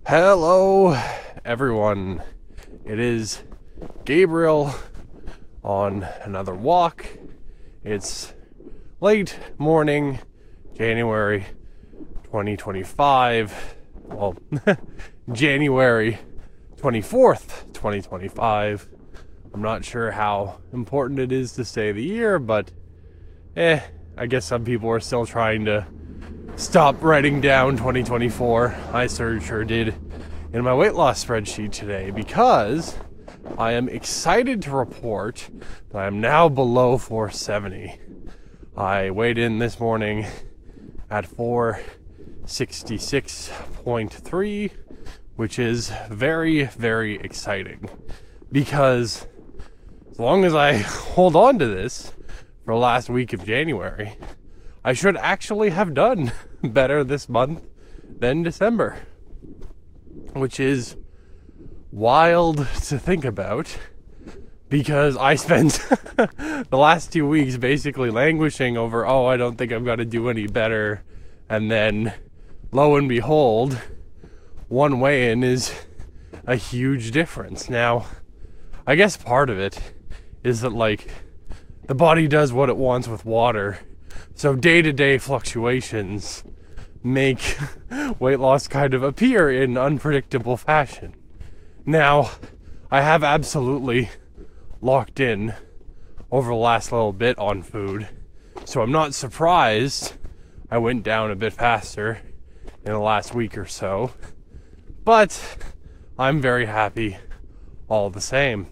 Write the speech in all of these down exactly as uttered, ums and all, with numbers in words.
Hello, everyone. It is Gabriel on another walk. It's late morning, January twenty twenty-five. Well, January twenty-fourth, twenty twenty-five. I'm not sure how important it is to say the year, but eh, I guess some people are still trying to stop writing down twenty twenty-four. I sure did in my weight loss spreadsheet today because I am excited to report that I am now below four seventy. I weighed in this morning at four sixty-six point three, which is very, very exciting because as long as I hold on to this for the last week of January, I should actually have done better this month than December, which is wild to think about because I spent the last two weeks basically languishing over, oh, I don't think I'm going to do any better. And then lo and behold, one weigh-in is a huge difference. Now, I guess part of it is that, like, the body does what it wants with water. So day-to-day fluctuations make weight loss kind of appear in unpredictable fashion. Now, I have absolutely locked in over the last little bit on food, so I'm not surprised I went down a bit faster in the last week or so, but I'm very happy all the same.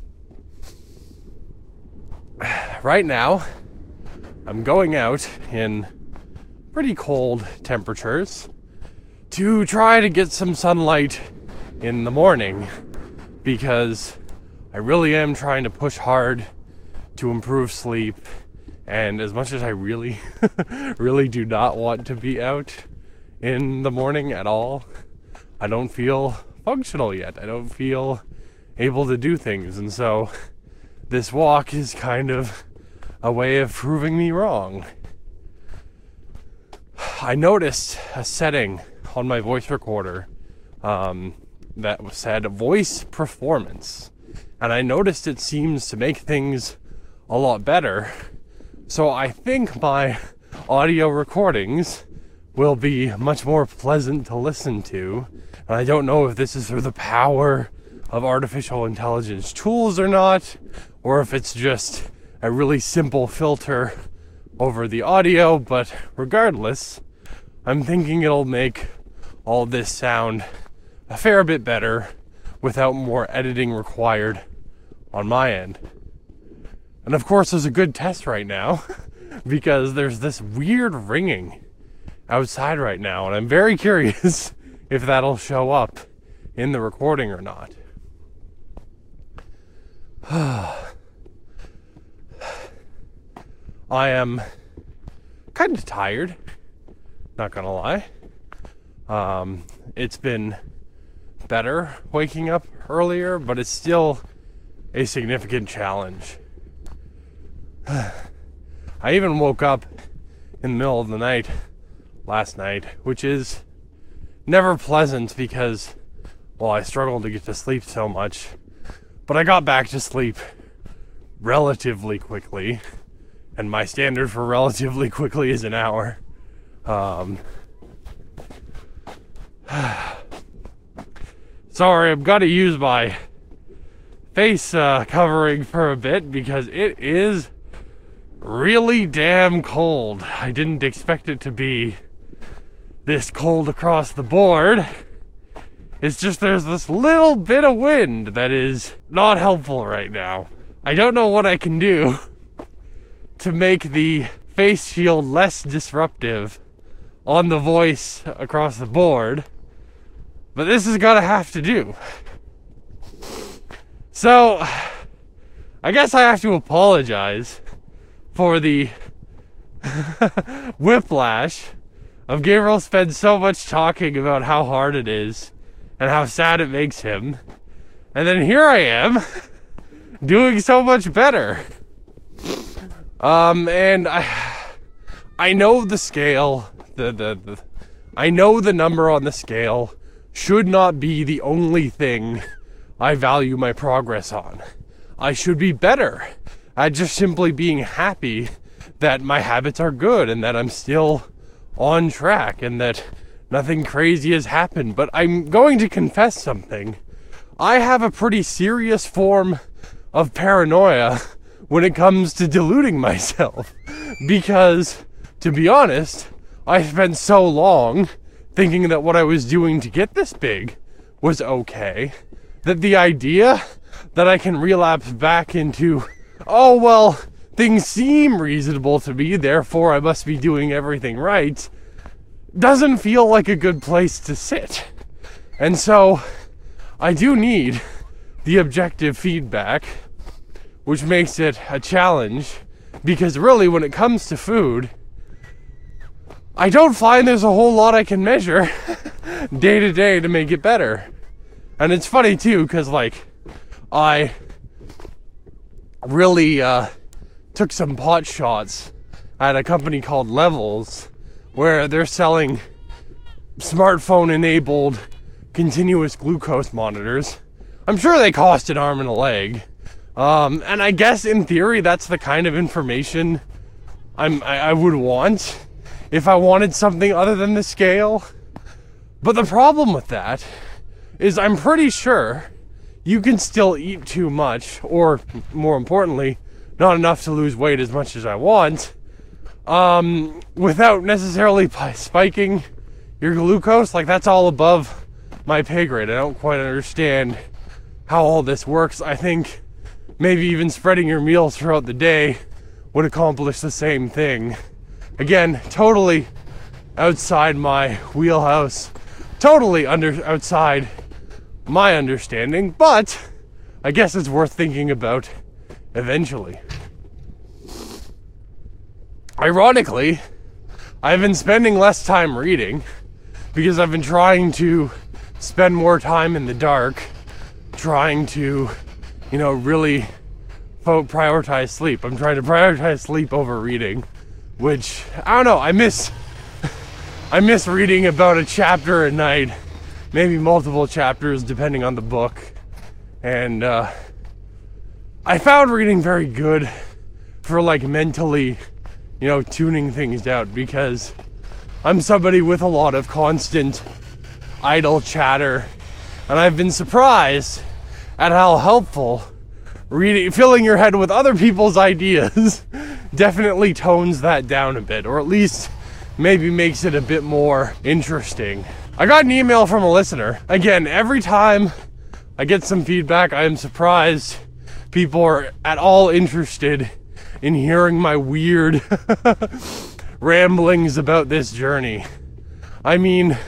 Right now, I'm going out in pretty cold temperatures to try to get some sunlight in the morning because I really am trying to push hard to improve sleep. And as much as I really, really do not want to be out in the morning at all, I don't feel functional yet. I don't feel able to do things. And so this walk is kind of a way of proving me wrong. I noticed a setting on my voice recorder um, that said voice performance. And I noticed it seems to make things a lot better. So I think my audio recordings will be much more pleasant to listen to. And I don't know if this is through the power of artificial intelligence tools or not, or if it's just a really simple filter over the audio, but regardless, I'm thinking it'll make all this sound a fair bit better without more editing required on my end. And of course, there's a good test right now because there's this weird ringing outside right now, and I'm very curious if that'll show up in the recording or not. I am kind of tired, not gonna lie. Um, it's been better waking up earlier, but it's still a significant challenge. I even woke up in the middle of the night last night, which is never pleasant because, well, I struggled to get to sleep so much, but I got back to sleep relatively quickly. And my standard for relatively quickly is an hour. Um, sorry, I've got to use my face uh, covering for a bit because it is really damn cold. I didn't expect it to be this cold across the board. It's just there's this little bit of wind that is not helpful right now. I don't know what I can do to make the face shield less disruptive on the voice across the board, but this is gonna have to do. So, I guess I have to apologize for the whiplash of Gabriel spends so much talking about how hard it is and how sad it makes him, and then here I am doing so much better. Um, and I, I know the scale, the, the, the, I know the number on the scale should not be the only thing I value my progress on. I should be better at just simply being happy that my habits are good and that I'm still on track and that nothing crazy has happened. But I'm going to confess something. I have a pretty serious form of paranoia when it comes to deluding myself. Because, to be honest, I spent so long thinking that what I was doing to get this big was okay, that the idea that I can relapse back into, oh, well, things seem reasonable to me, therefore I must be doing everything right, doesn't feel like a good place to sit. And so, I do need the objective feedback, which makes it a challenge, because really, when it comes to food, I don't find there's a whole lot I can measure day to day to make it better. And it's funny too, because like, I really uh, took some pot shots at a company called Levels, where they're selling smartphone-enabled continuous glucose monitors. I'm sure they cost an arm and a leg. Um, and I guess in theory, that's the kind of information I'm, I, I would want if I wanted something other than the scale. But the problem with that is I'm pretty sure you can still eat too much, or more importantly, not enough to lose weight as much as I want, um, without necessarily spiking your glucose. Like, that's all above my pay grade. I don't quite understand how all this works. I think maybe even spreading your meals throughout the day would accomplish the same thing. Again, totally outside my wheelhouse, totally under outside my understanding, but I guess it's worth thinking about eventually. Ironically, I've been spending less time reading because I've been trying to spend more time in the dark, trying to, you know, really fo- prioritize sleep. I'm trying to prioritize sleep over reading, which, I don't know, I miss I miss reading about a chapter a night, maybe multiple chapters depending on the book. And uh, I found reading very good for like mentally, you know, tuning things out, because I'm somebody with a lot of constant idle chatter, and I've been surprised at how helpful reading, filling your head with other people's ideas definitely tones that down a bit, or at least maybe makes it a bit more interesting. I got an email from a listener. Again, every time I get some feedback, I am surprised people are at all interested in hearing my weird ramblings about this journey. I mean,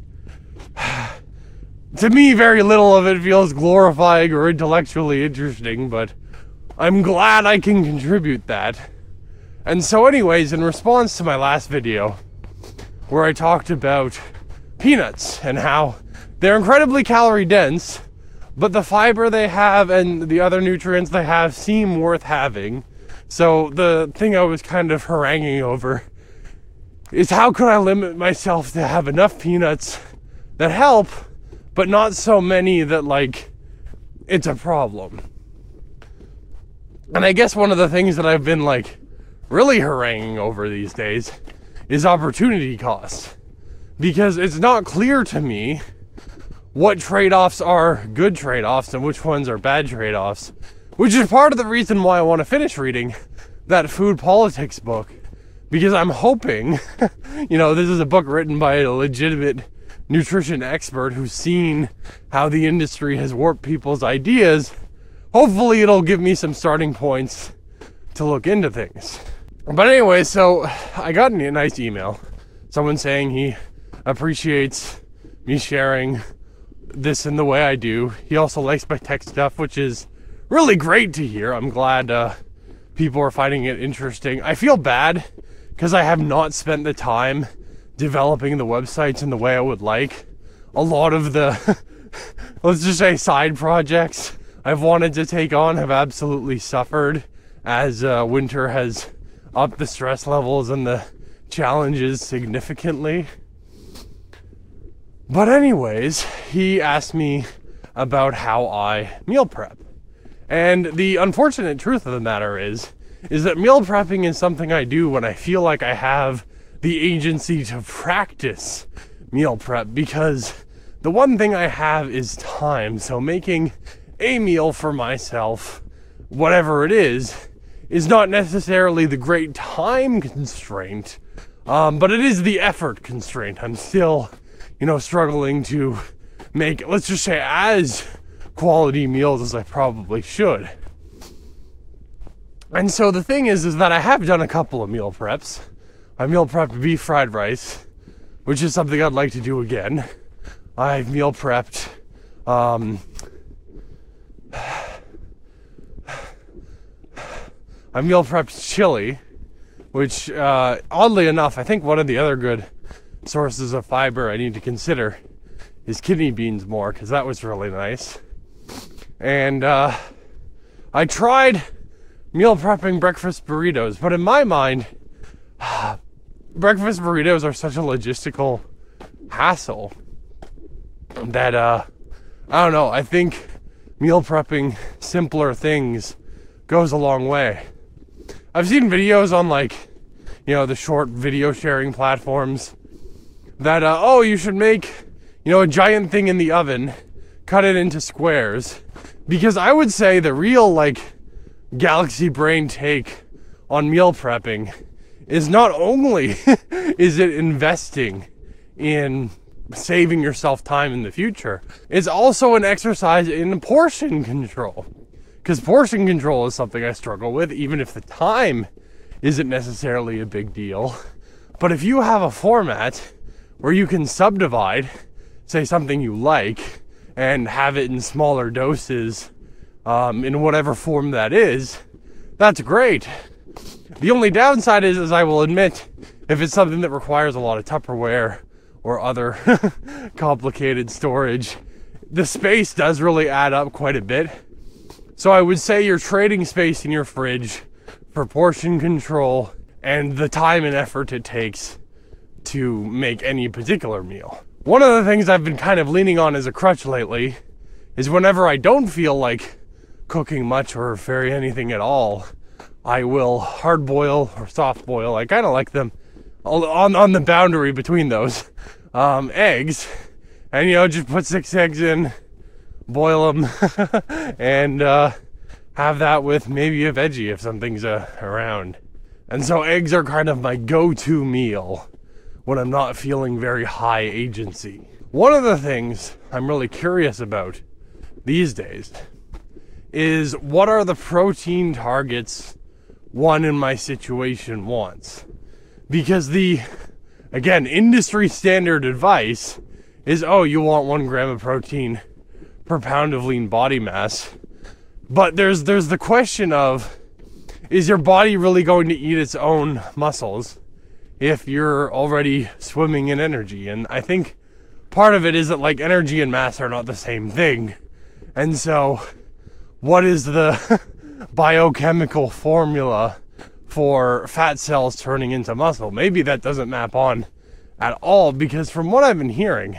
to me, very little of it feels glorifying or intellectually interesting, but I'm glad I can contribute that. And so anyways, in response to my last video, where I talked about peanuts and how they're incredibly calorie dense, but the fiber they have and the other nutrients they have seem worth having. So the thing I was kind of haranguing over is, how could I limit myself to have enough peanuts that help, but not so many that, like, it's a problem. And I guess one of the things that I've been, like, really haranguing over these days is opportunity cost. Because it's not clear to me what trade-offs are good trade-offs and which ones are bad trade-offs. Which is part of the reason why I want to finish reading that food politics book. Because I'm hoping, you know, this is a book written by a legitimate nutrition expert who's seen how the industry has warped people's ideas. Hopefully it'll give me some starting points to look into things. But anyway, so I got a nice email. Someone saying he appreciates me sharing this in the way I do. He also likes my tech stuff, which is really great to hear. I'm glad uh, people are finding it interesting. I feel bad because I have not spent the time developing the websites in the way I would like. A lot of the, let's just say, side projects I've wanted to take on have absolutely suffered as uh, winter has upped the stress levels and the challenges significantly. But anyways, he asked me about how I meal prep. And the unfortunate truth of the matter is, is that meal prepping is something I do when I feel like I have the agency to practice meal prep, because the one thing I have is time. So making a meal for myself, whatever it is, is not necessarily the great time constraint, um, but it is the effort constraint. I'm still, you know, struggling to make, let's just say, as quality meals as I probably should. And so the thing is, is that I have done a couple of meal preps. I meal prepped beef fried rice, which is something I'd like to do again. I've meal prepped, um, I meal prepped chili, which, uh, oddly enough, I think one of the other good sources of fiber I need to consider is kidney beans more, because that was really nice. And uh, I tried meal prepping breakfast burritos, but in my mind, breakfast burritos are such a logistical hassle that, uh, I don't know, I think meal prepping simpler things goes a long way. I've seen videos on, like, you know, the short video sharing platforms that, uh, oh, you should make, you know, a giant thing in the oven, cut it into squares. Because I would say the real, like, galaxy brain take on meal prepping is not only is it investing in saving yourself time in the future, it's also an exercise in portion control. Because portion control is something I struggle with, even if the time isn't necessarily a big deal. But if you have a format where you can subdivide, say, something you like, and have it in smaller doses, um, in whatever form that is, that's great. The only downside is, as I will admit, if it's something that requires a lot of Tupperware or other complicated storage, the space does really add up quite a bit. So I would say you're trading space in your fridge for portion control and the time and effort it takes to make any particular meal. One of the things I've been kind of leaning on as a crutch lately is whenever I don't feel like cooking much or very anything at all, I will hard boil or soft boil. I kind of like them on on the boundary between those um, eggs, and you know, just put six eggs in, boil them, and uh, have that with maybe a veggie if something's uh, around. And so eggs are kind of my go-to meal when I'm not feeling very high agency. One of the things I'm really curious about these days is what are the protein targets one in my situation wants? Because the, again, industry standard advice is, oh, you want one gram of protein per pound of lean body mass. But there's there's the question of, is your body really going to eat its own muscles if you're already swimming in energy? And I think part of it is that, like, energy and mass are not the same thing. And so what is the biochemical formula for fat cells turning into muscle? Maybe that doesn't map on at all, because from what I've been hearing,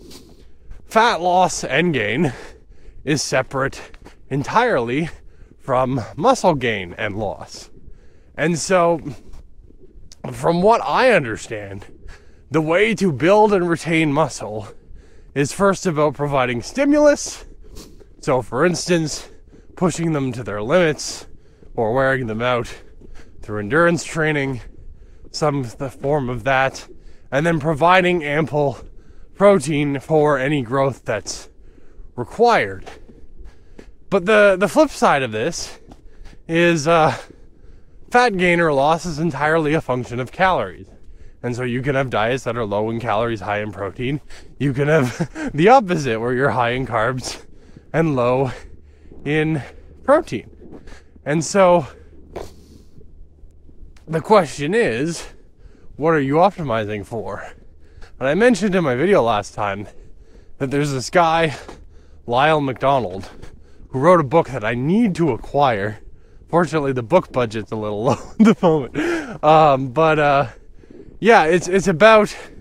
fat loss and gain is separate entirely from muscle gain and loss. And so, from what I understand, the way to build and retain muscle is first about providing stimulus. So, for instance, pushing them to their limits or wearing them out through endurance training, some the form of that, and then providing ample protein for any growth that's required. But the, the flip side of this is uh, fat gain or loss is entirely a function of calories. And so you can have diets that are low in calories, high in protein. You can have the opposite, where you're high in carbs and low in protein. And so the question is, what are you optimizing for? And I mentioned in my video last time that there's this guy, Lyle McDonald, who wrote a book that I need to acquire. Fortunately, the book budget's a little low at the moment. Um, but uh, yeah, it's it's about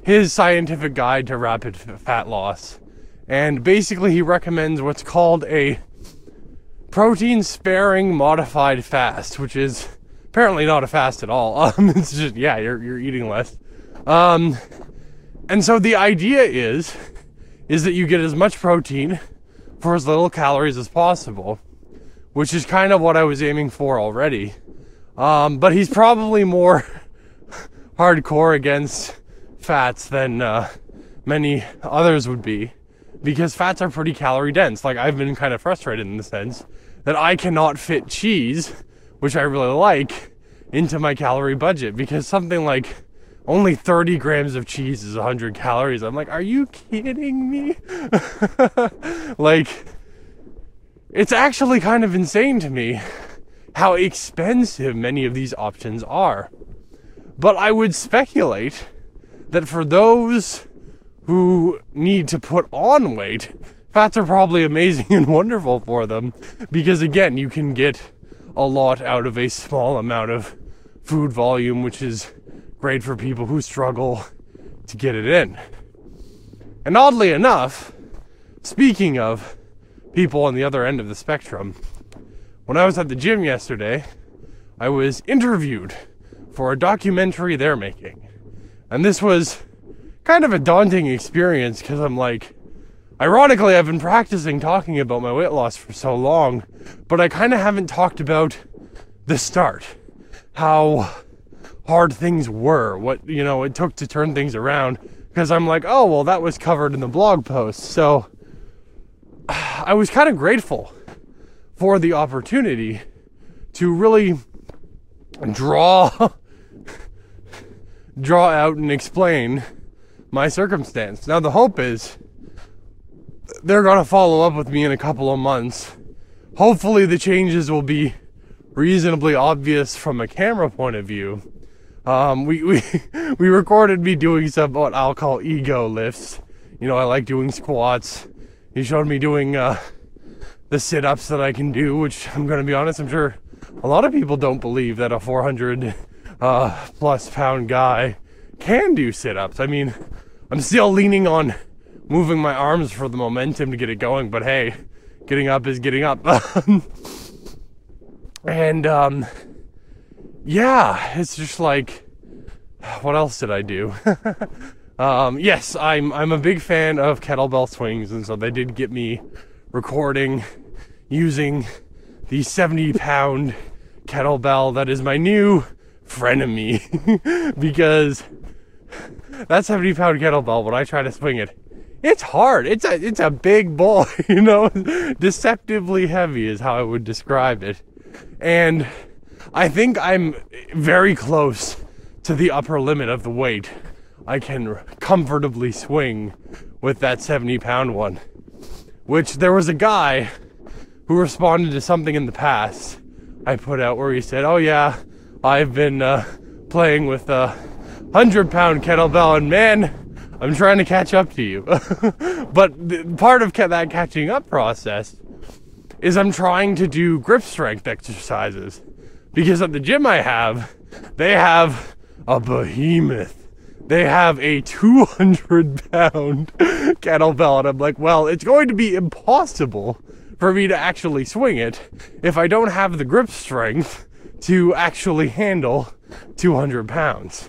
his scientific guide to rapid fat loss. And basically he recommends what's called a protein-sparing modified fast, which is apparently not a fast at all. Um, it's just, yeah, you're you're eating less. Um, and so the idea is, is that you get as much protein for as little calories as possible, which is kind of what I was aiming for already. Um, but he's probably more hardcore against fats than uh, many others would be, because fats are pretty calorie dense. Like, I've been kind of frustrated in the sense that I cannot fit cheese, which I really like, into my calorie budget, because something like only thirty grams of cheese is one hundred calories. I'm like, are you kidding me? Like, it's actually kind of insane to me how expensive many of these options are. But I would speculate that for those who need to put on weight, fats are probably amazing and wonderful for them, because again, you can get a lot out of a small amount of food volume, which is great for people who struggle to get it in. And oddly enough, speaking of people on the other end of the spectrum, when I was at the gym yesterday, I was interviewed for a documentary they're making. And this was kind of a daunting experience, because I'm like, ironically, I've been practicing talking about my weight loss for so long, but I kind of haven't talked about the start. How hard things were, what, you know, it took to turn things around, because I'm like, oh, well, that was covered in the blog post. So I was kind of grateful for the opportunity to really draw draw out and explain my circumstance. Now, the hope is they're going to follow up with me in a couple of months. Hopefully the changes will be reasonably obvious from a camera point of view. Um, we, we, we recorded me doing some, what I'll call ego lifts. You know, I like doing squats. He showed me doing, uh, the sit-ups that I can do, which I'm going to be honest, I'm sure a lot of people don't believe that a four hundred uh, plus pound guy can do sit-ups. I mean, I'm still leaning on moving my arms for the momentum to get it going, but hey, getting up is getting up. And, um, yeah, it's just like, what else did I do? um, yes, I'm, I'm a big fan of kettlebell swings, and so they did get me recording using the seventy pound kettlebell that is my new frenemy, because that seventy pound kettlebell, when I try to swing it, it's hard. It's a, it's a big ball, you know, deceptively heavy is how I would describe it. And I think I'm very close to the upper limit of the weight I can comfortably swing with that seventy pound one. Which, there was a guy who responded to something in the past I put out where he said, oh yeah, I've been uh, playing with a one hundred pound kettlebell, and man, I'm trying to catch up to you. But the, part of ca- that catching up process is I'm trying to do grip strength exercises. Because at the gym I have, they have a behemoth. They have a two hundred pound kettlebell, and I'm like, well, it's going to be impossible for me to actually swing it if I don't have the grip strength to actually handle two hundred pounds.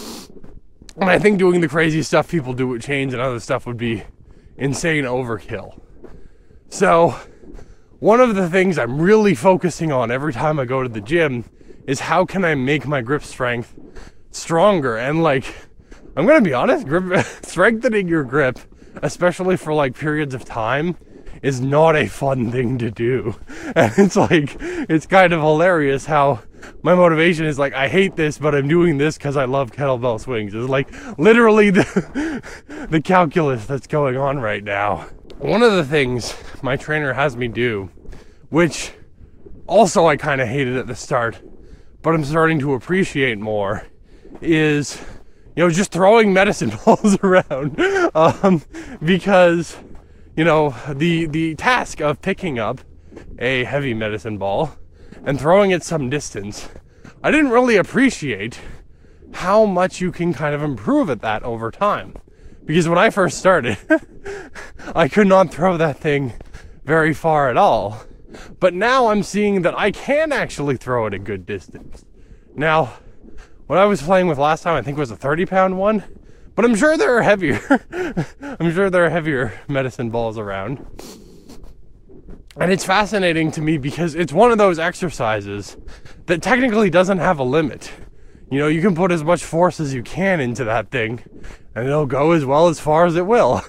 And I think doing the crazy stuff people do with chains and other stuff would be insane overkill. So, one of the things I'm really focusing on every time I go to the gym is how can I make my grip strength stronger. And like, I'm gonna be honest, grip, strengthening your grip, especially for like periods of time, is not a fun thing to do. And it's like, it's kind of hilarious how my motivation is like, I hate this, but I'm doing this because I love kettlebell swings. It's like literally the, the calculus that's going on right now. One of the things my trainer has me do, which also I kind of hated at the start, but I'm starting to appreciate more, is, you know, just throwing medicine balls around. Um, because, you know, the, the task of picking up a heavy medicine ball and throwing it some distance, I didn't really appreciate how much you can kind of improve at that over time. Because when I first started, I could not throw that thing very far at all. But now I'm seeing that I can actually throw it a good distance. Now, what I was playing with last time, I think was a thirty pound one, but I'm sure there are heavier. I'm sure there are heavier medicine balls around. And it's fascinating to me because it's one of those exercises that technically doesn't have a limit. You know, you can put as much force as you can into that thing, and it'll go as well as far as it will.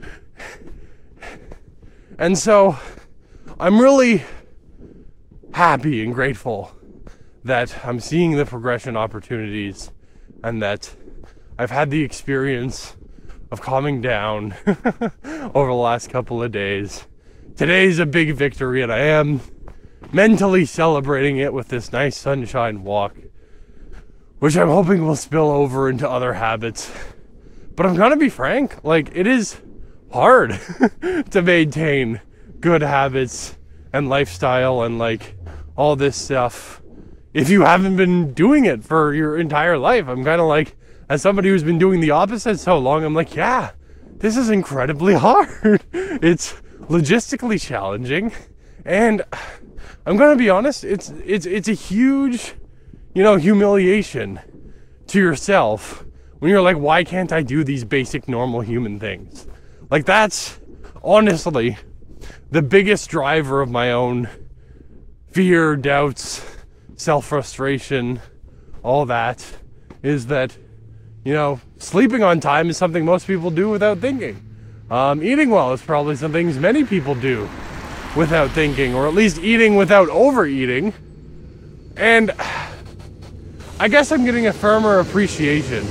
And so, I'm really happy and grateful that I'm seeing the progression opportunities and that I've had the experience of calming down over the last couple of days. Today's a big victory, and I am mentally celebrating it with this nice sunshine walk, which I'm hoping will spill over into other habits. But I'm gonna be frank, like, it is hard to maintain good habits and lifestyle and like all this stuff if you haven't been doing it for your entire life. I'm kind of like, as somebody who's been doing the opposite so long, I'm like, yeah, this is incredibly hard. It's logistically challenging, and I'm gonna be honest, it's it's it's a huge, you know, humiliation to yourself when you're like, why can't I do these basic normal human things? Like, that's honestly the biggest driver of my own fear, doubts, self-frustration, all that, is that, you know, sleeping on time is something most people do without thinking. Um, eating well is probably some things many people do without thinking, or at least eating without overeating. And I guess I'm getting a firmer appreciation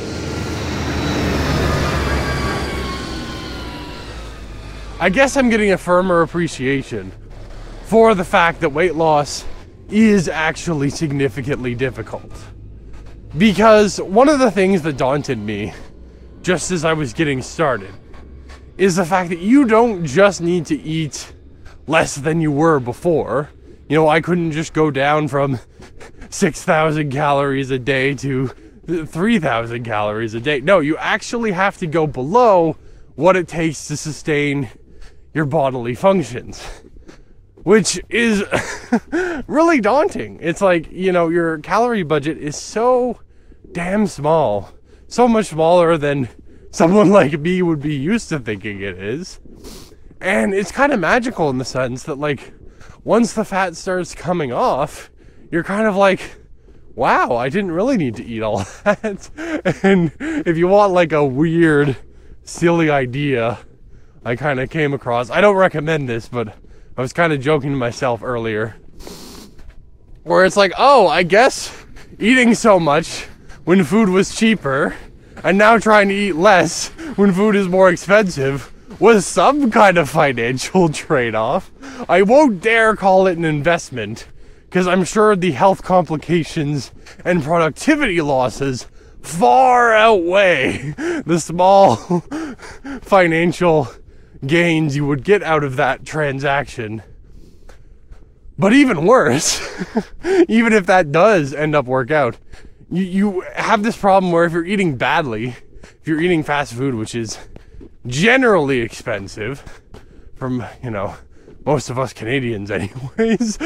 I guess I'm getting a firmer appreciation for the fact that weight loss is actually significantly difficult. Because one of the things that daunted me just as I was getting started is the fact that you don't just need to eat less than you were before. You know, I couldn't just go down from six thousand calories a day to three thousand calories a day. No, you actually have to go below what it takes to sustain your bodily functions, which is really daunting. It's like, you know, your calorie budget is so damn small, so much smaller than someone like me would be used to thinking it is. And it's kind of magical in the sense that, like, once the fat starts coming off, you're kind of like, wow, I didn't really need to eat all that. And if you want like a weird, silly idea I kind of came across, I don't recommend this, but I was kind of joking to myself earlier, where it's like, oh, I guess eating so much when food was cheaper and now trying to eat less when food is more expensive was some kind of financial trade-off. I won't dare call it an investment, because I'm sure the health complications and productivity losses far outweigh the small financial gains you would get out of that transaction. But even worse, even if that does end up work out, you, you have this problem where if you're eating badly, if you're eating fast food, which is generally expensive, from, you know, most of us Canadians anyways,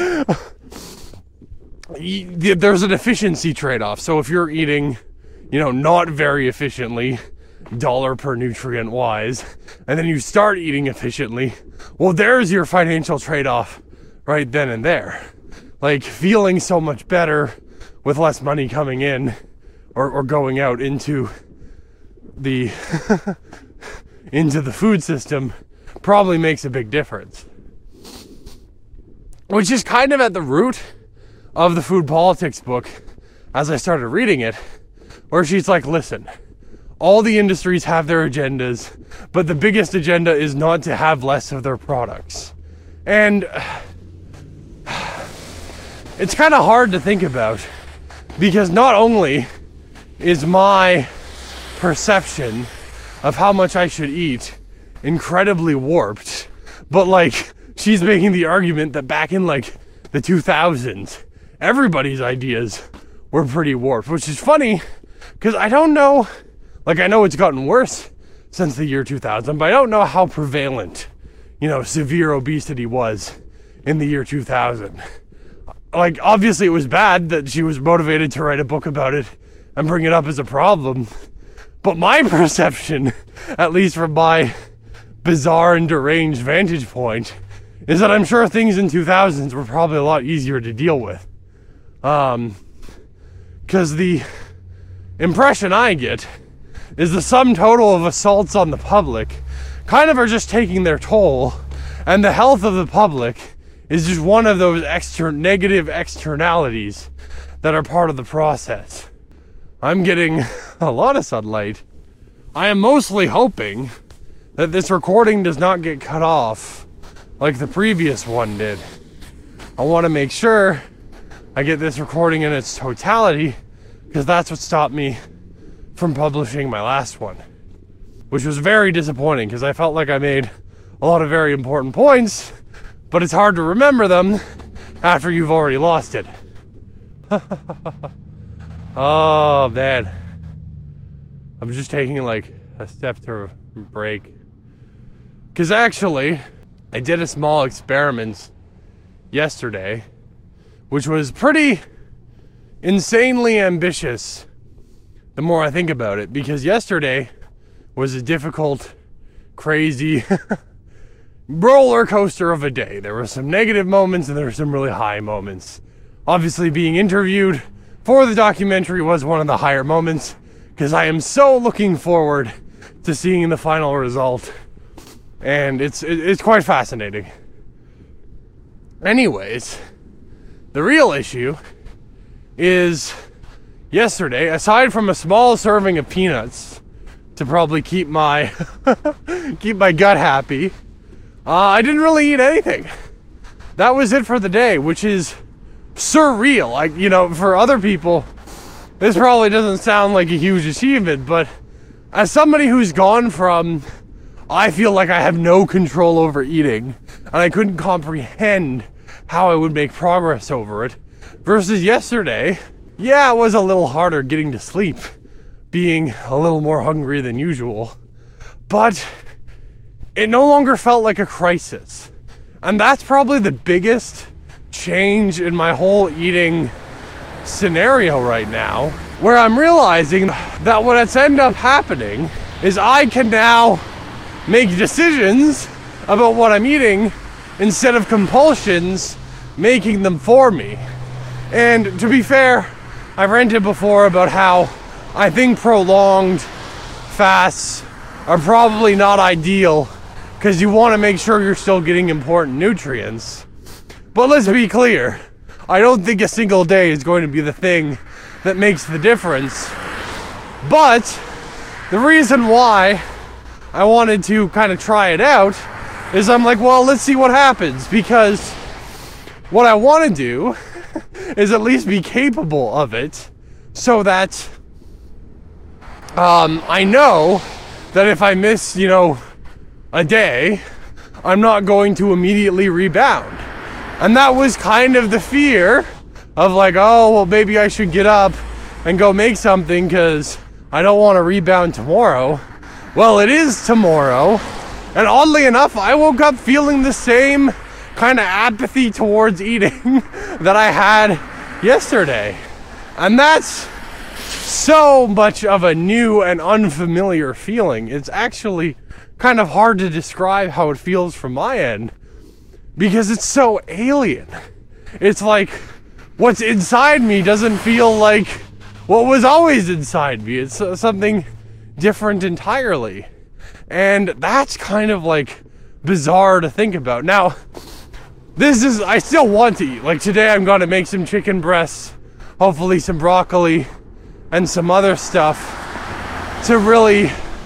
there's an efficiency trade-off. So if you're eating, you know, not very efficiently, dollar per nutrient wise, and then you start eating efficiently, well, there's your financial trade-off right then and there. Like, feeling so much better with less money coming in or, or going out into the into the food system probably makes a big difference. Which is kind of at the root of the Food Politics book as I started reading it, where she's like, listen, all the industries have their agendas, but the biggest agenda is not to have less of their products. And it's kind of hard to think about, because not only is my perception of how much I should eat incredibly warped, but like, she's making the argument that back in like the two thousands, everybody's ideas were pretty warped, which is funny Because I don't know, like I know it's gotten worse since the year two thousand, but I don't know how prevalent, you know, severe obesity was in the year two thousand. Like, obviously it was bad that she was motivated to write a book about it and bring it up as a problem. But my perception, at least from my bizarre and deranged vantage point, is that I'm sure things in two thousands were probably a lot easier to deal with. Um, because the impression I get is the sum total of assaults on the public kind of are just taking their toll, and the health of the public is just one of those exter- negative externalities that are part of the process. I'm getting a lot of sunlight. I am mostly hoping that this recording does not get cut off like the previous one did. I want to make sure I get this recording in its totality, because that's what stopped me from publishing my last one, which was very disappointing because I felt like I made a lot of very important points, but it's hard to remember them after you've already lost it. Oh man, I'm just taking like a step to break, because actually I did a small experiment yesterday, which was pretty insanely ambitious the more I think about it, because yesterday was a difficult, crazy roller coaster of a day. There were some negative moments and there were some really high moments. Obviously, being interviewed for the documentary was one of the higher moments, because I am so looking forward to seeing the final result, and it's it's quite fascinating. Anyways, the real issue is yesterday, aside from a small serving of peanuts to probably keep my keep my gut happy, uh, I didn't really eat anything. That was it for the day, which is surreal. Like, you know, for other people, this probably doesn't sound like a huge achievement, but as somebody who's gone from, I feel like I have no control over eating, and I couldn't comprehend how I would make progress over it, versus yesterday, yeah, it was a little harder getting to sleep, being a little more hungry than usual, but it no longer felt like a crisis. And that's probably the biggest change in my whole eating scenario right now, where I'm realizing that what's ended up happening is I can now make decisions about what I'm eating instead of compulsions making them for me. And to be fair, I've ranted before about how I think prolonged fasts are probably not ideal, because you want to make sure you're still getting important nutrients. But let's be clear, I don't think a single day is going to be the thing that makes the difference. But the reason why I wanted to kind of try it out is I'm like, well, let's see what happens, because what I want to do is at least be capable of it, so that um, I know that if I miss, you know, a day, I'm not going to immediately rebound. And that was kind of the fear of like, oh, well, maybe I should get up and go make something because I don't want to rebound tomorrow. Well, it is tomorrow. And oddly enough, I woke up feeling the same kind of apathy towards eating that I had yesterday. And that's so much of a new and unfamiliar feeling. It's actually kind of hard to describe how it feels from my end, because it's so alien. It's like what's inside me doesn't feel like what was always inside me. It's something different entirely. And that's kind of like bizarre to think about. Now, this is, I still want to eat. Like today I'm gonna make some chicken breasts, hopefully some broccoli, and some other stuff to really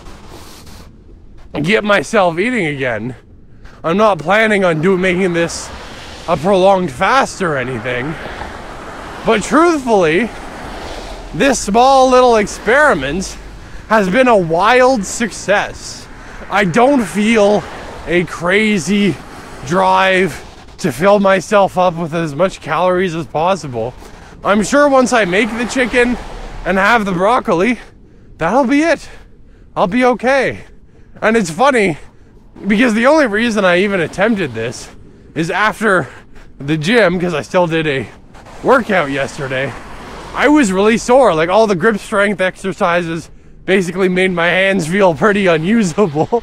get myself eating again. I'm not planning on doing making this a prolonged fast or anything, but truthfully, this small little experiment has been a wild success. I don't feel a crazy drive to fill myself up with as much calories as possible. I'm sure once I make the chicken and have the broccoli, that'll be it. I'll be okay. And it's funny because the only reason I even attempted this is after the gym, because I still did a workout yesterday. I was really sore. Like, all the grip strength exercises basically made my hands feel pretty unusable.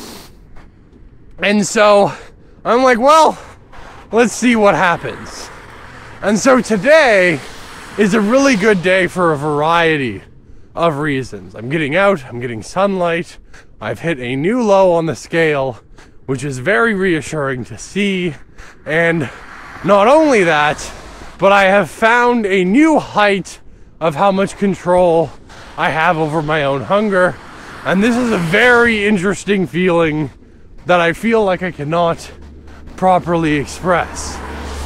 And so I'm like, well, let's see what happens. And so today is a really good day for a variety of reasons. I'm getting out, I'm getting sunlight, I've hit a new low on the scale, which is very reassuring to see. And not only that, but I have found a new height of how much control I have over my own hunger. And this is a very interesting feeling that I feel like I cannot properly express.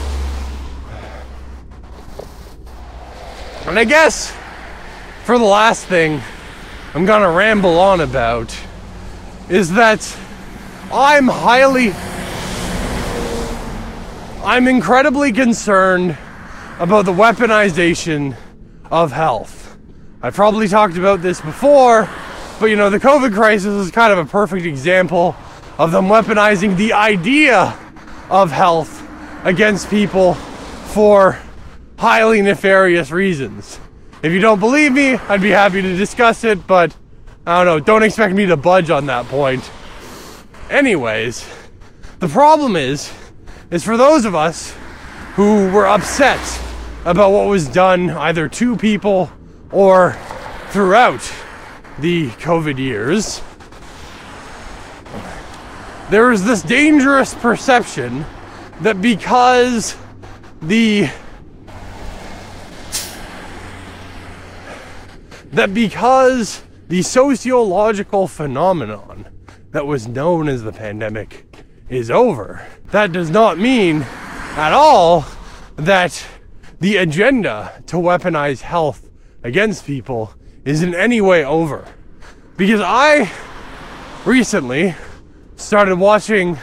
And I guess for the last thing I'm gonna ramble on about is that I'm highly, I'm incredibly concerned about the weaponization of health. I've probably talked about this before, but you know, the COVID crisis is kind of a perfect example of them weaponizing the idea of health against people for highly nefarious reasons. If you don't believe me, I'd be happy to discuss it, but I don't know, don't expect me to budge on that point. Anyways, the problem is, is for those of us who were upset about what was done either to people or throughout the COVID years, there is this dangerous perception that because the that because the sociological phenomenon that was known as the pandemic is over, that does not mean at all that the agenda to weaponize health against people is in any way over. Because I recently started watching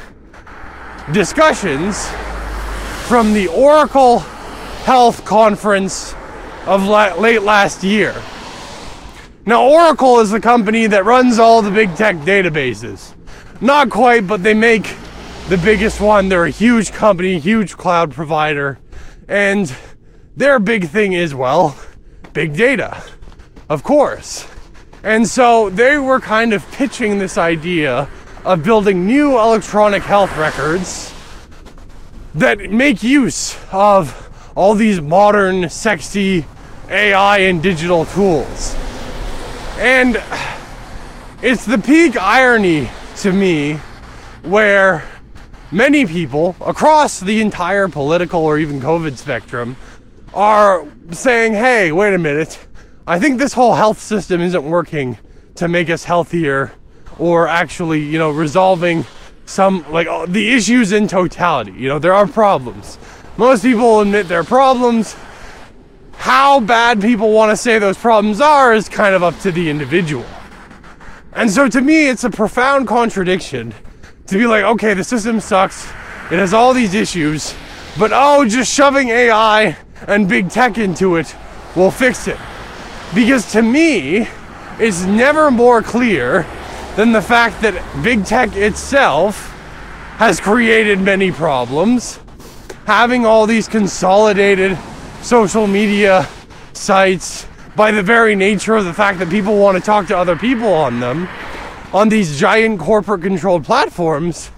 discussions from the Oracle Health Conference of la- late last year. Now, Oracle is the company that runs all the big tech databases. Not quite, but they make the biggest one. They're a huge company, huge cloud provider. And their big thing is, well, big data, of course. And so they were kind of pitching this idea of building new electronic health records that make use of all these modern, sexy A I and digital tools. And it's the peak irony to me where many people across the entire political or even COVID spectrum are saying, hey, wait a minute, I think this whole health system isn't working to make us healthier or actually, you know, resolving some, like, the issues in totality. You know, there are problems. Most people admit there are problems. How bad people want to say those problems are is kind of up to the individual. And so to me, it's a profound contradiction to be like, okay, the system sucks, it has all these issues, but oh, just shoving A I and big tech into it will fix it. Because to me, it's never more clear than the fact that big tech itself has created many problems. Having all these consolidated social media sites, by the very nature of the fact that people want to talk to other people on them, on these giant corporate controlled platforms,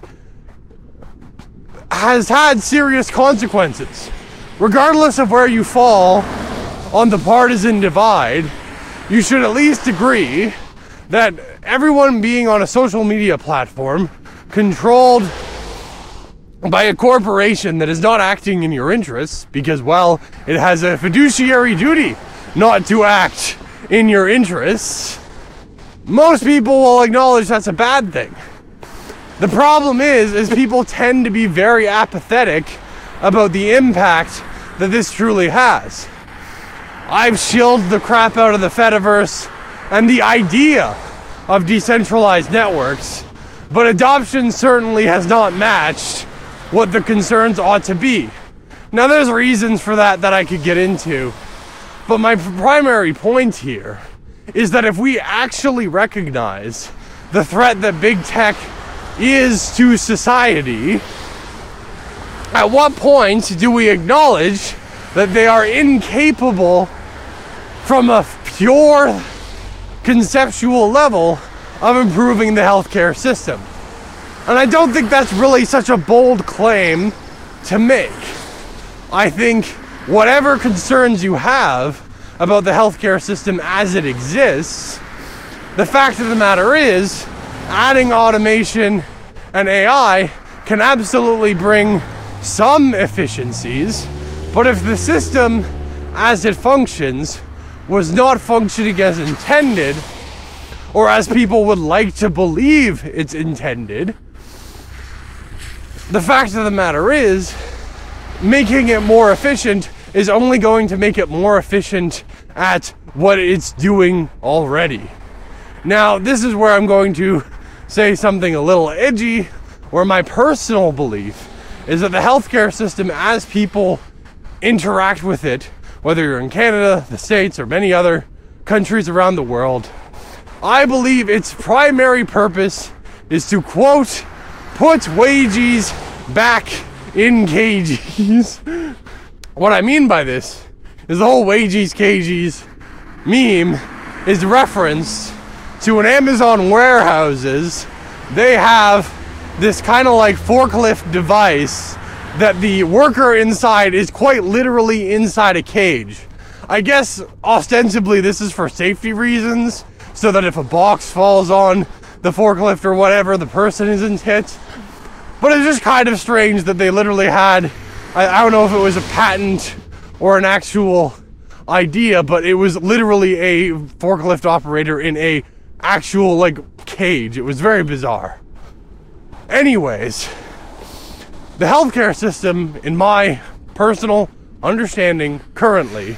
has had serious consequences. Regardless of where you fall on the partisan divide, you should at least agree that everyone being on a social media platform controlled by a corporation that is not acting in your interests because, well, it has a fiduciary duty not to act in your interests, most people will acknowledge that's a bad thing. The problem is, is people tend to be very apathetic about the impact that this truly has. I've shilled the crap out of the Fediverse and the idea of decentralized networks, but adoption certainly has not matched what the concerns ought to be. Now, there's reasons for that that I could get into, But my primary point here is that if we actually recognize the threat that big tech is to society, at what point do we acknowledge that they are incapable from a pure conceptual level of improving the healthcare system? And I don't think that's really such a bold claim to make. I think whatever concerns you have about the healthcare system as it exists, the fact of the matter is, adding automation and A I can absolutely bring some efficiencies, but if the system as it functions was not functioning as intended, or as people would like to believe it's intended, the fact of the matter is, making it more efficient is only going to make it more efficient at what it's doing already. Now, this is where I'm going to say something a little edgy, where my personal belief is that the healthcare system, as people interact with it, whether you're in Canada, the States, or many other countries around the world, I believe its primary purpose is to, quote, put wages back in cages. What I mean by this is the whole wages cages meme is reference to an Amazon warehouses. They have this kind of like forklift device that the worker inside is quite literally inside a cage. I guess ostensibly this is for safety reasons, so that if a box falls on the forklift or whatever, the person isn't hit. But it's just kind of strange that they literally had, I, I don't know if it was a patent or an actual idea, but it was literally a forklift operator in a actual like cage. It was very bizarre. Anyways, the healthcare system, in my personal understanding currently,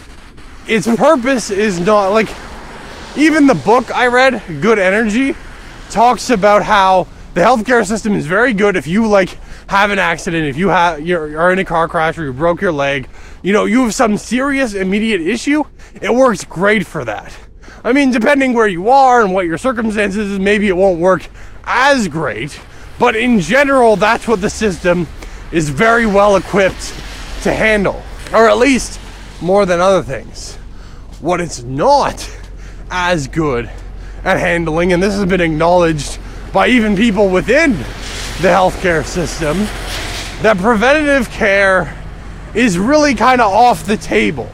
its purpose is not like, even the book I read, Good Energy, talks about how the healthcare system is very good if you like have an accident, if you have you're, you're in a car crash or you broke your leg, you know, you have some serious immediate issue, it works great for that. I mean, depending where you are and what your circumstances is, maybe it won't work as great, but in general, that's what the system is very well equipped to handle, or at least more than other things. What it's not as good at handling, and this has been acknowledged by even people within the healthcare system, that preventative care is really kind of off the table.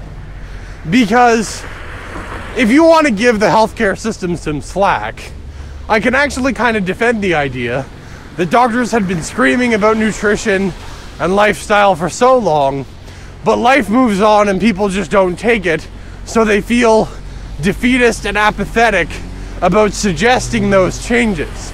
Because if you want to give the healthcare system some slack, I can actually kind of defend the idea that doctors had been screaming about nutrition and lifestyle for so long, but life moves on and people just don't take it, so they feel defeatist and apathetic about suggesting those changes.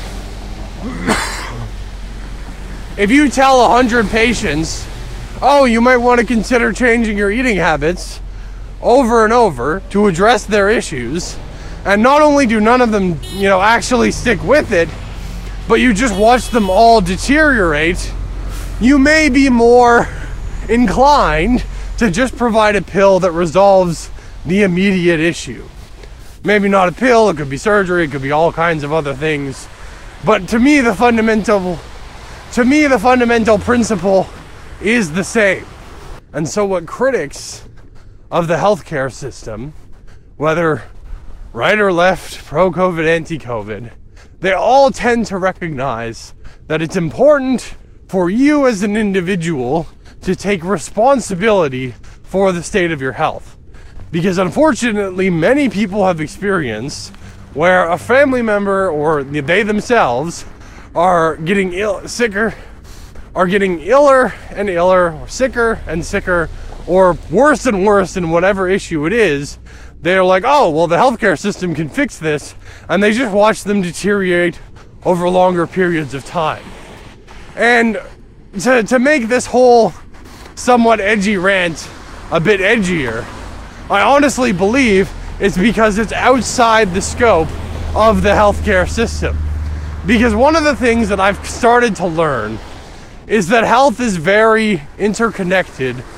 If you tell a hundred patients, oh, you might want to consider changing your eating habits over and over to address their issues, and not only do none of them, you know, actually stick with it, but you just watch them all deteriorate, you may be more inclined to just provide a pill that resolves the immediate issue. Maybe not a pill, it could be surgery, it could be all kinds of other things. But to me, the fundamental, to me, the fundamental principle is the same. And so what critics of the healthcare system, whether right or left, pro-COVID, anti-COVID, they all tend to recognize that it's important for you as an individual to take responsibility for the state of your health. Because unfortunately, many people have experienced where a family member or they themselves are getting ill, sicker, are getting iller and iller, or sicker and sicker, or worse and worse in whatever issue it is. They're like, oh, well, the healthcare system can fix this, and they just watch them deteriorate over longer periods of time. And to, to make this whole somewhat edgy rant a bit edgier, I honestly believe it's because it's outside the scope of the healthcare system. Because one of the things that I've started to learn is that health is very interconnected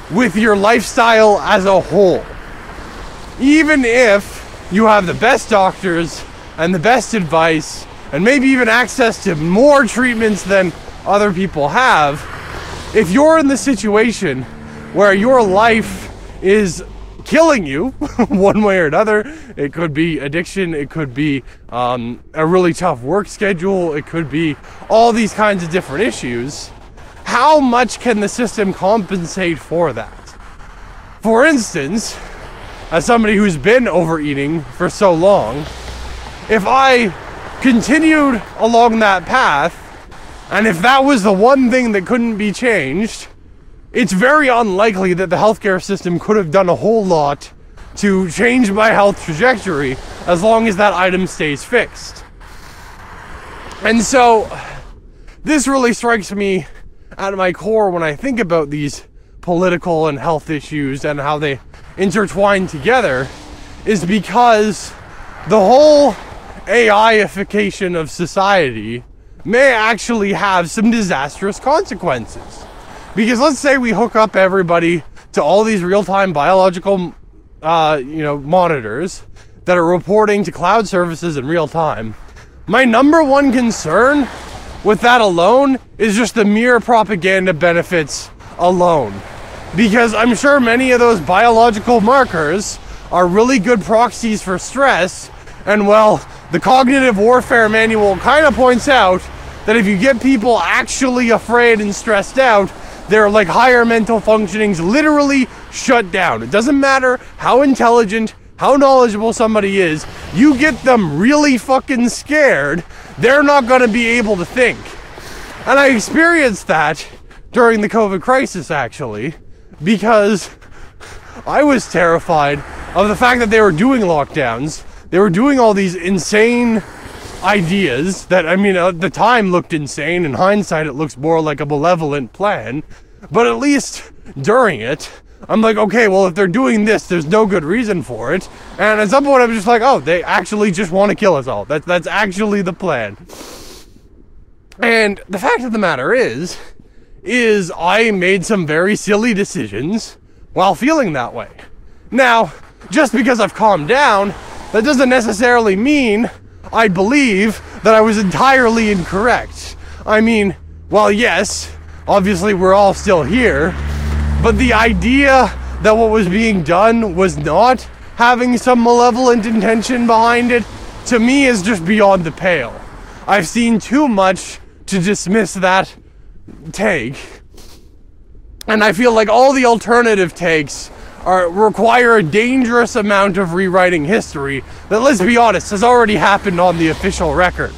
with your lifestyle as a whole. Even if you have the best doctors and the best advice and maybe even access to more treatments than other people have, if you're in the situation where your life is killing you one way or another, it could be addiction, it could be um, a really tough work schedule, it could be all these kinds of different issues, how much can the system compensate for that? For instance, as somebody who's been overeating for so long, if I continued along that path, and if that was the one thing that couldn't be changed, it's very unlikely that the healthcare system could have done a whole lot to change my health trajectory as long as that item stays fixed. And so, this really strikes me at my core when I think about these political and health issues and how they intertwine together, is because the whole A I-ification of society may actually have some disastrous consequences. Because let's say we hook up everybody to all these real-time biological uh, you know, monitors that are reporting to cloud services in real time. My number one concern with that alone is just the mere propaganda benefits alone. Because I'm sure many of those biological markers are really good proxies for stress, and well, the cognitive warfare manual kind of points out that if you get people actually afraid and stressed out, their like higher mental functionings literally shut down. It doesn't matter how intelligent, how knowledgeable somebody is, you get them really fucking scared, they're not going to be able to think. And I experienced that during the COVID crisis, actually, because I was terrified of the fact that they were doing lockdowns. They were doing all these insane ideas that, I mean, at the time looked insane. In hindsight, it looks more like a malevolent plan. But at least during it, I'm like, okay, well, if they're doing this, there's no good reason for it. And at some point, I'm just like, oh, they actually just want to kill us all. That's, that's actually the plan. And the fact of the matter is, is I made some very silly decisions while feeling that way. Now, just because I've calmed down, that doesn't necessarily mean I believe that I was entirely incorrect. I mean, well, yes, obviously we're all still here, but the idea that what was being done was not having some malevolent intention behind it, to me is just beyond the pale. I've seen too much to dismiss that take, and I feel like all the alternative takes are require a dangerous amount of rewriting history that, let's be honest, has already happened on the official record.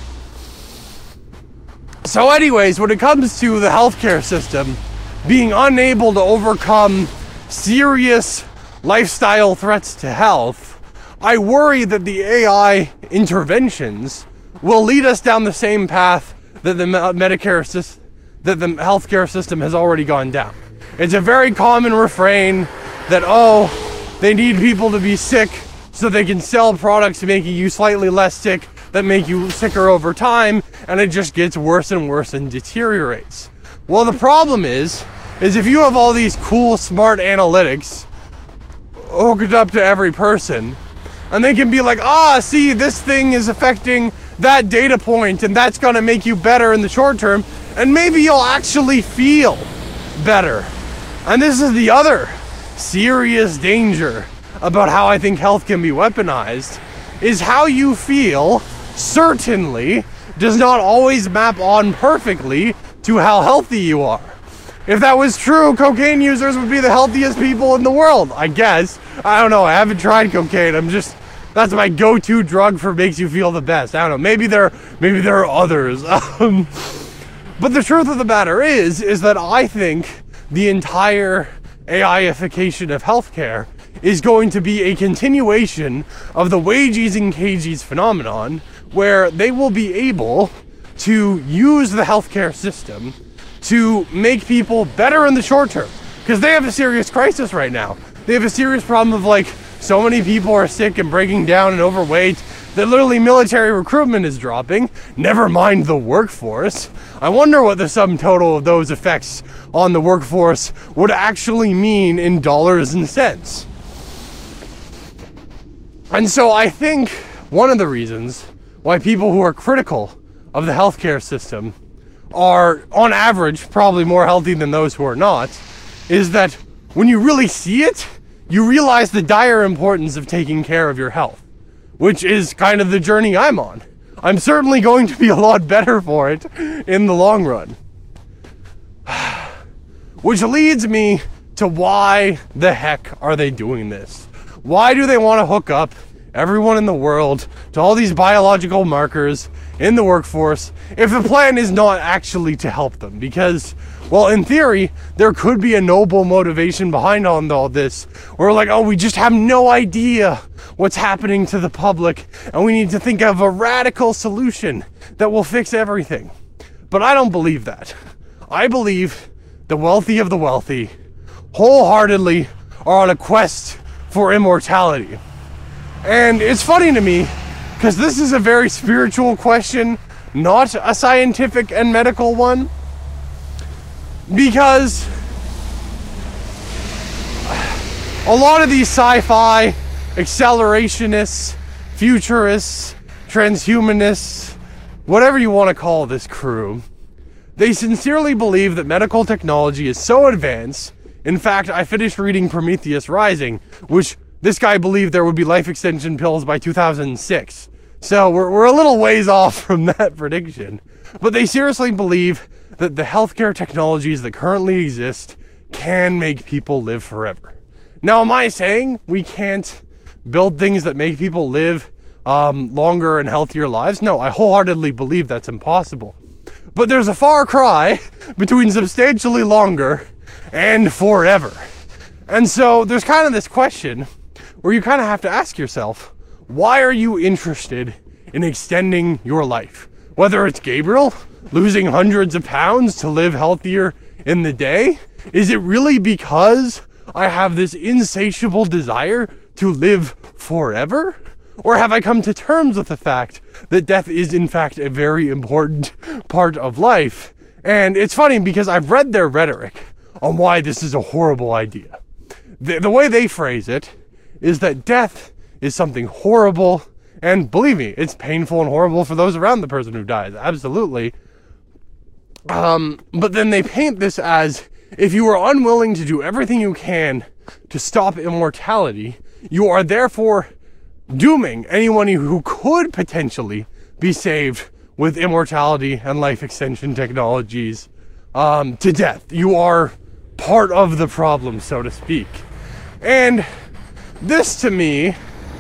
So anyways, when it comes to the healthcare system being unable to overcome serious lifestyle threats to health, I worry that the A I interventions will lead us down the same path that the Medicare system, that the healthcare system has already gone down. It's a very common refrain that, oh, they need people to be sick so they can sell products making you slightly less sick that make you sicker over time, and it just gets worse and worse and deteriorates. Well, the problem is, is if you have all these cool, smart analytics hooked up to every person, and they can be like, ah, see, this thing is affecting that data point, and that's gonna make you better in the short term, and maybe you'll actually feel better. And this is the other serious danger about how I think health can be weaponized, is how you feel certainly does not always map on perfectly to how healthy you are. If that was true, cocaine users would be the healthiest people in the world, I guess. I don't know, I haven't tried cocaine, I'm just, that's my go-to drug for makes you feel the best. I don't know, maybe there, maybe there are others. Um, but the truth of the matter is, is that I think the entire A I-ification of healthcare is going to be a continuation of the wages and cages phenomenon, where they will be able to use the healthcare system to make people better in the short term. Because they have a serious crisis right now. They have a serious problem of, like, so many people are sick and breaking down and overweight, that literally military recruitment is dropping, never mind the workforce. I wonder what the sum total of those effects on the workforce would actually mean in dollars and cents. And so I think one of the reasons why people who are critical of the healthcare system are, on average, probably more healthy than those who are not, is that when you really see it, you realize the dire importance of taking care of your health, which is kind of the journey I'm on. I'm certainly going to be a lot better for it in the long run. Which leads me to why the heck are they doing this? Why do they want to hook up everyone in the world to all these biological markers in the workforce if the plan is not actually to help them? Because, well, in theory, there could be a noble motivation behind all this. We're like, oh, we just have no idea what's happening to the public, and we need to think of a radical solution that will fix everything. But I don't believe that. I believe the wealthy of the wealthy wholeheartedly are on a quest for immortality. And it's funny to me, because this is a very spiritual question, not a scientific and medical one. Because a lot of these sci-fi accelerationists, futurists, transhumanists, whatever you want to call this crew, they sincerely believe that medical technology is so advanced. In fact, I finished reading Prometheus Rising, which this guy believed there would be life extension pills by two thousand six. So we're, we're a little ways off from that prediction. But they seriously believe that the healthcare technologies that currently exist can make people live forever. Now, am I saying we can't build things that make people live um, longer and healthier lives? No, I wholeheartedly believe that's impossible. But there's a far cry between substantially longer and forever. And so there's kind of this question where you kind of have to ask yourself, why are you interested in extending your life? Whether it's Gabriel losing hundreds of pounds to live healthier in the day, is it really because I have this insatiable desire to live forever? Or have I come to terms with the fact that death is in fact a very important part of life? And it's funny because I've read their rhetoric on why this is a horrible idea. The, the way they phrase it is that death is something horrible, and believe me, it's painful and horrible for those around the person who dies, absolutely. Um, but then they paint this as, if you are unwilling to do everything you can to stop immortality, you are therefore dooming anyone who could potentially be saved with immortality and life extension technologies um, to death. You are part of the problem, so to speak. And this, to me,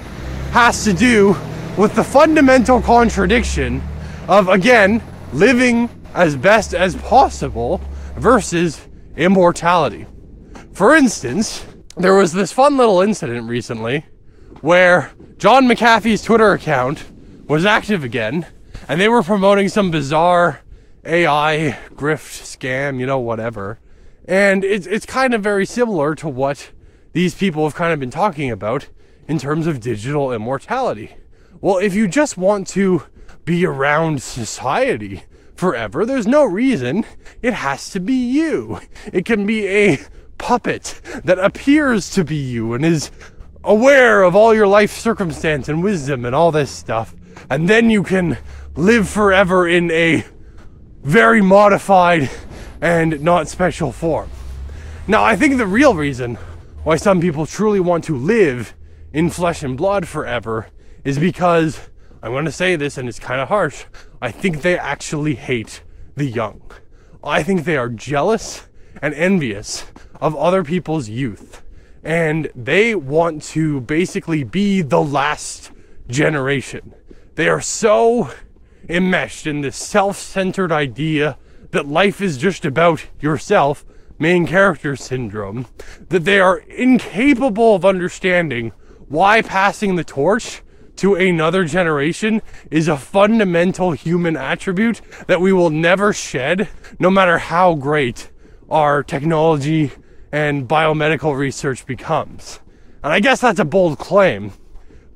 has to do with the fundamental contradiction of, again, living as best as possible versus immortality. For instance, there was this fun little incident recently where John McAfee's Twitter account was active again, and they were promoting some bizarre A I grift scam, you know, whatever. And it's it's kind of very similar to what these people have kind of been talking about in terms of digital immortality. Well, if you just want to be around society forever, there's no reason it has to be you. It can be a puppet that appears to be you and is aware of all your life circumstance and wisdom and all this stuff. And then you can live forever in a very modified and not special form. Now, I think the real reason why some people truly want to live in flesh and blood forever is because, I'm going to say this and it's kind of harsh, I think they actually hate the young. I think they are jealous and envious of other people's youth. And they want to basically be the last generation. They are so enmeshed in this self-centered idea that life is just about yourself, main character syndrome, that they are incapable of understanding why passing the torch to another generation is a fundamental human attribute that we will never shed, no matter how great our technology and biomedical research becomes. And I guess that's a bold claim,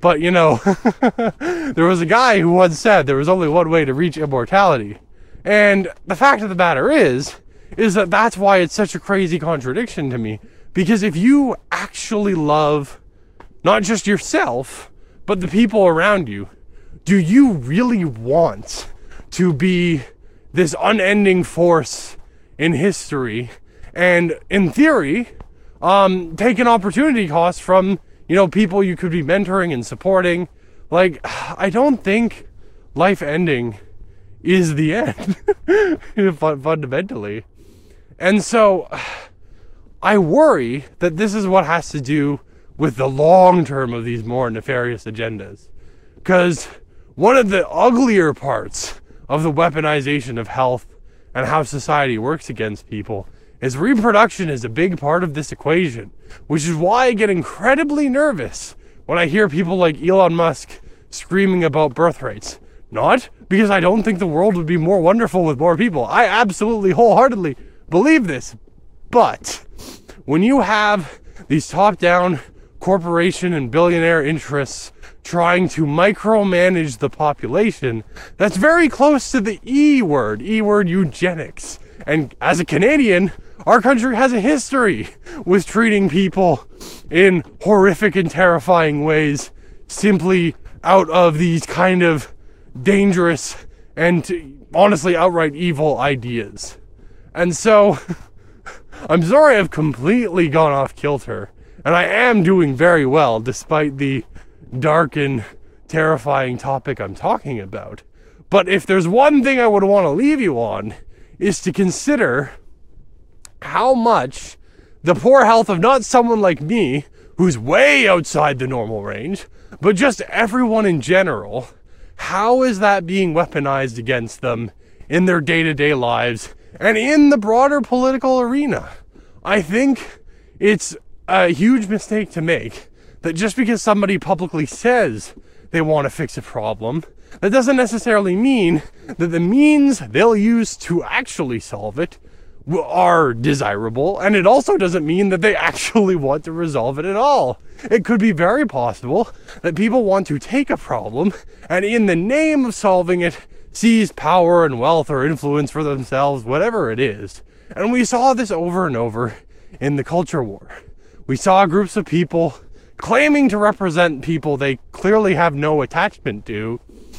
But, you know, there was a guy who once said there was only one way to reach immortality. And the fact of the matter is, is that that's why it's such a crazy contradiction to me. Because if you actually love not just yourself, but the people around you, do you really want to be this unending force in history and, in theory, um, take an opportunity cost from, you know, people you could be mentoring and supporting? Like, I don't think life ending is the end, fundamentally. And so, I worry that this is what has to do with the long term of these more nefarious agendas. Because one of the uglier parts of the weaponization of health and how society works against people is reproduction is a big part of this equation, which is why I get incredibly nervous when I hear people like Elon Musk screaming about birth rates. Not because I don't think the world would be more wonderful with more people. I absolutely wholeheartedly believe this. But when you have these top-down corporation and billionaire interests trying to micromanage the population, that's very close to the E word, E word eugenics. And as a Canadian, our country has a history with treating people in horrific and terrifying ways simply out of these kind of dangerous and honestly outright evil ideas. And so, I'm sorry I've completely gone off kilter, and I am doing very well despite the dark and terrifying topic I'm talking about. But if there's one thing I would want to leave you on, is to consider how much the poor health of not someone like me, who's way outside the normal range, but just everyone in general, how is that being weaponized against them in their day-to-day lives and in the broader political arena? I think it's a huge mistake to make that just because somebody publicly says they want to fix a problem, that doesn't necessarily mean that the means they'll use to actually solve it are desirable, and it also doesn't mean that they actually want to resolve it at all. It could be very possible that people want to take a problem and in the name of solving it seize power and wealth or influence for themselves, whatever it is. And we saw this over and over in the culture war. We saw groups of people claiming to represent people they clearly have no attachment to,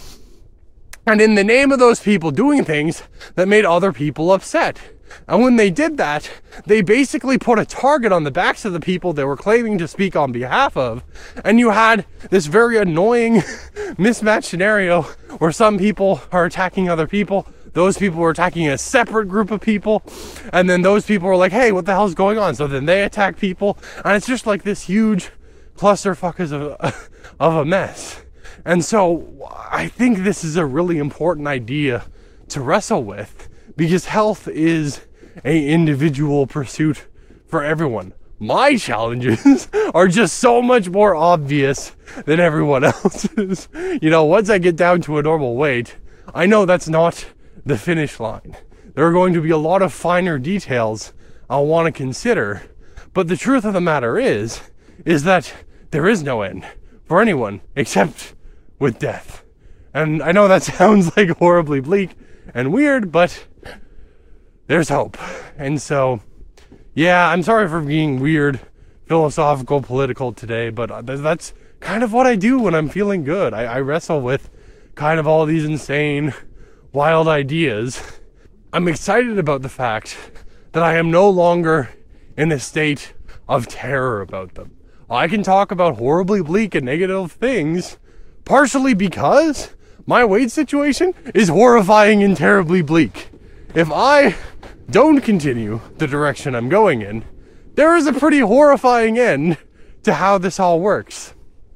and in the name of those people doing things that made other people upset. And when they did that, they basically put a target on the backs of the people they were claiming to speak on behalf of. And you had this very annoying mismatched scenario where some people are attacking other people. Those people were attacking a separate group of people. And then those people were like, hey, what the hell's going on? So then they attack people. And it's just like this huge clusterfuck of a, of a mess. And so I think this is a really important idea to wrestle with, because health is an individual pursuit for everyone. My challenges are just so much more obvious than everyone else's. You know, once I get down to a normal weight, I know that's not the finish line. There are going to be a lot of finer details I'll want to consider. But the truth of the matter is, is that there is no end for anyone except with death. And I know that sounds like horribly bleak and weird, but there's hope. And so, yeah, I'm sorry for being weird, philosophical, political today, but that's kind of what I do when I'm feeling good. I, I wrestle with kind of all these insane, wild ideas. I'm excited about the fact that I am no longer in a state of terror about them. I can talk about horribly bleak and negative things, partially because my weight situation is horrifying and terribly bleak. If I don't continue the direction I'm going in, there is a pretty horrifying end to how this all works.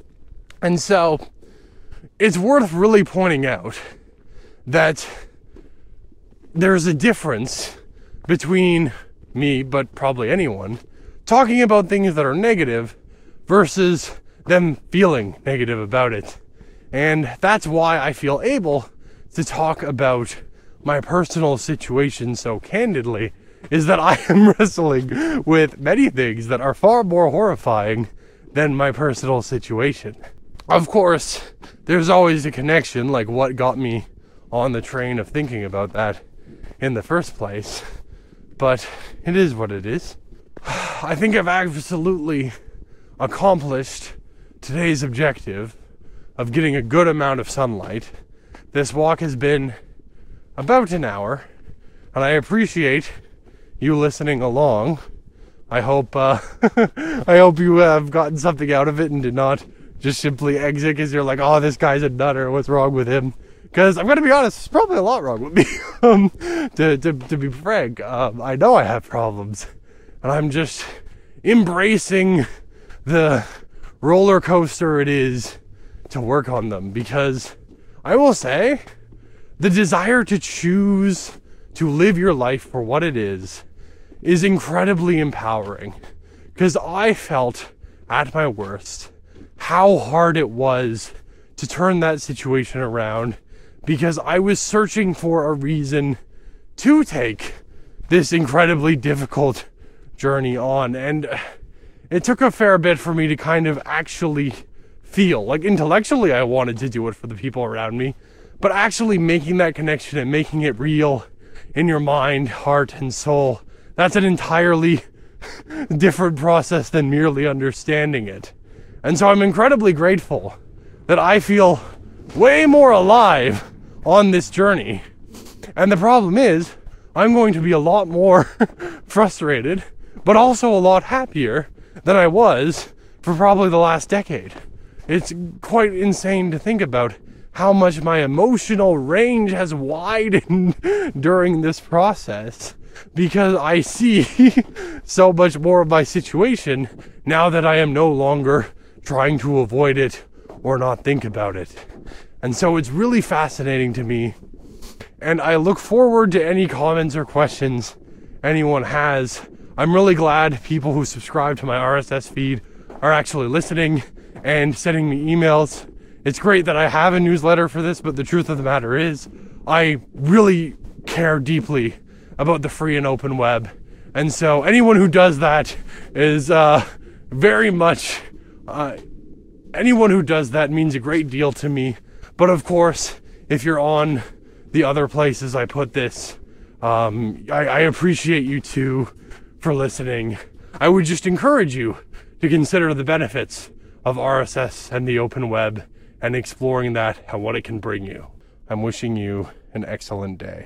And so, it's worth really pointing out that there's a difference between me, but probably anyone, talking about things that are negative versus them feeling negative about it. And that's why I feel able to talk about my personal situation so candidly, is that I am wrestling with many things that are far more horrifying than my personal situation. of course, there's always a connection, like what got me on the train of thinking about that in the first place. But it is what it is. I think I've absolutely accomplished today's objective of getting a good amount of sunlight. This walk has been about an hour, and I appreciate you listening along. I hope uh, I hope you have gotten something out of it and did not just simply exit because you're like, oh, this guy's a nutter, what's wrong with him? Because I'm going to be honest, there's probably a lot wrong with me. um, to, to, to be frank, um, I know I have problems, and I'm just embracing the roller coaster it is to work on them. Because I will say, the desire to choose to live your life for what it is is incredibly empowering. Because I felt at my worst how hard it was to turn that situation around, because I was searching for a reason to take this incredibly difficult journey on. And it took a fair bit for me to kind of actually feel like intellectually I wanted to do it for the people around me, but actually making that connection and making it real in your mind, heart, and soul, that's an entirely different process than merely understanding it. And so I'm incredibly grateful that I feel way more alive on this journey. And the problem is, I'm going to be a lot more frustrated, but also a lot happier than I was for probably the last decade. It's quite insane to think about how much my emotional range has widened during this process, because I see so much more of my situation now that I am no longer trying to avoid it or not think about it. And so it's really fascinating to me, and I look forward to any comments or questions anyone has. I'm really glad people who subscribe to my R S S feed are actually listening and sending me emails. It's great that I have a newsletter for this, but the truth of the matter is, I really care deeply about the free and open web. And so anyone who does that is uh, very much, uh, anyone who does that means a great deal to me. But of course, if you're on the other places I put this, um, I, I appreciate you too for listening. I would just encourage you to consider the benefits of R S S and the open web and exploring that and what it can bring you. I'm wishing you an excellent day.